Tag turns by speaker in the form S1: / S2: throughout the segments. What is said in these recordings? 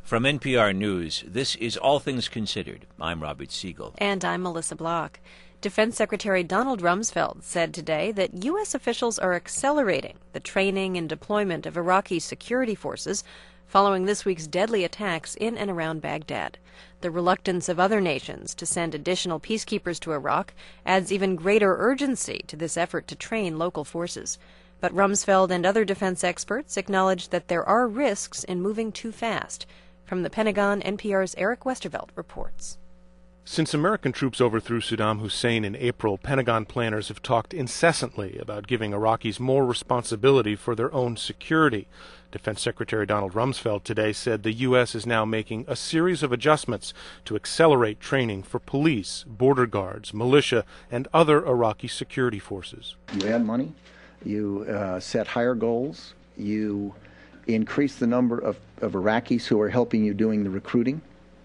S1: From NPR News, this is All Things Considered. I'm Robert Siegel.
S2: And I'm Melissa Block. Defense Secretary Donald Rumsfeld said today that U.S. officials are accelerating the training and deployment of Iraqi security forces following this week's deadly attacks in and around Baghdad. The reluctance of other nations to send additional peacekeepers to Iraq adds even greater urgency to this effort to train local forces. But Rumsfeld and other defense experts acknowledge that there are risks in moving too fast. From the Pentagon, NPR's Eric Westervelt reports.
S3: Since American troops overthrew Saddam Hussein in April, Pentagon planners have talked incessantly about giving Iraqis more responsibility for their own security. Defense Secretary Donald Rumsfeld today said the U.S. is now making a series of adjustments to accelerate training for police, border guards, militia, and other Iraqi security forces.
S4: You add money, you set higher goals, you increase the number of Iraqis who are helping you doing the recruiting.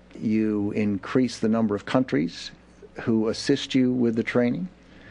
S4: You increase the number of countries who assist you with the training,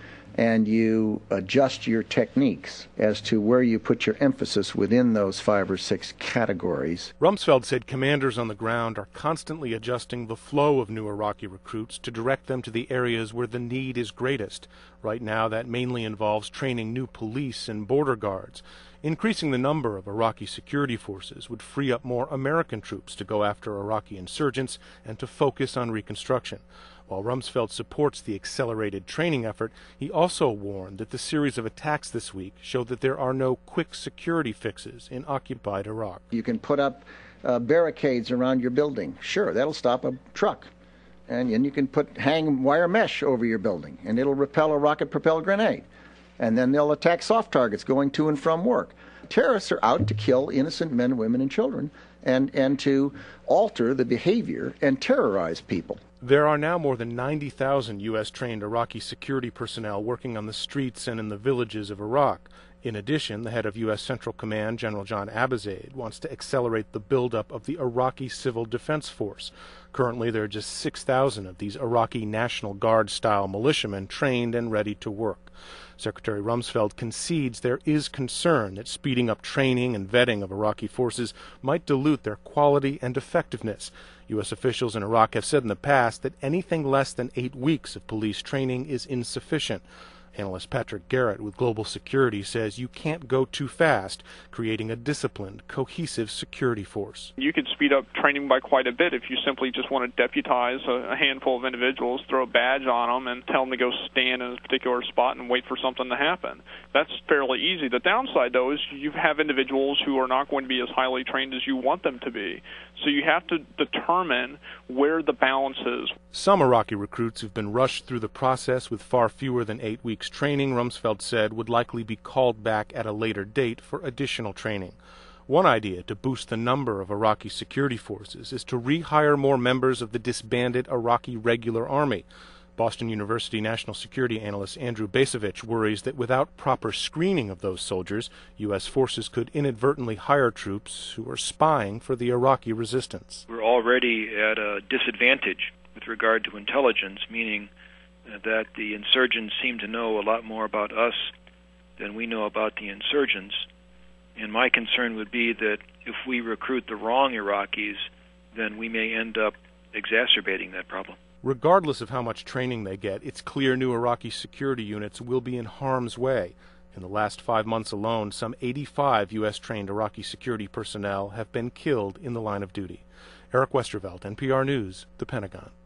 S4: and you adjust your techniques as to where you put your emphasis within those 5 or 6 categories.
S3: Rumsfeld said commanders on the ground are constantly adjusting the flow of new Iraqi recruits to direct them to the areas where the need is greatest. Right now, that mainly involves training new police and border guards. Increasing the number of Iraqi security forces would free up more American troops to go after Iraqi insurgents and to focus on reconstruction. While Rumsfeld supports the accelerated training effort, he also warned that the series of attacks this week show that there are no quick security fixes in occupied Iraq.
S4: You can put up barricades around your building. Sure, that'll stop a truck. And you can hang wire mesh over your building, and it'll repel a rocket-propelled grenade. And then they'll attack soft targets going to and from work. Terrorists are out to kill innocent men, women, and children, and to alter the behavior and terrorize people.
S3: There are now more than 90,000 U.S.-trained Iraqi security personnel working on the streets and in the villages of Iraq. In addition, the head of U.S. Central Command, General John Abizaid, wants to accelerate the buildup of the Iraqi Civil Defense Force. Currently, there are just 6,000 of these Iraqi National Guard-style militiamen trained and ready to work. Secretary Rumsfeld concedes there is concern that speeding up training and vetting of Iraqi forces might dilute their quality and effectiveness. U.S. officials in Iraq have said in the past that anything less than 8 weeks of police training is insufficient. Analyst Patrick Garrett with Global Security says you can't go too fast, creating a disciplined, cohesive security force.
S5: You could speed up training by quite a bit if you simply just want to deputize a handful of individuals, throw a badge on them, and tell them to go stand in a particular spot and wait for something to happen. That's fairly easy. The downside, though, is you have individuals who are not going to be as highly trained as you want them to be. So you have to determine where the balance is.
S3: Some Iraqi recruits who've been rushed through the process with far fewer than 8 weeks training, Rumsfeld said, would likely be called back at a later date for additional training. One idea to boost the number of Iraqi security forces is to rehire more members of the disbanded Iraqi Regular Army. Boston University national security analyst Andrew Bacevich worries that without proper screening of those soldiers, U.S. forces could inadvertently hire troops who are spying for the Iraqi resistance.
S6: We're already at a disadvantage with regard to intelligence, meaning that the insurgents seem to know a lot more about us than we know about the insurgents. And my concern would be that if we recruit the wrong Iraqis, then we may end up exacerbating that problem.
S3: Regardless of how much training they get, it's clear new Iraqi security units will be in harm's way. In the last 5 months alone, some 85 U.S.-trained Iraqi security personnel have been killed in the line of duty. Eric Westervelt, NPR News, The Pentagon.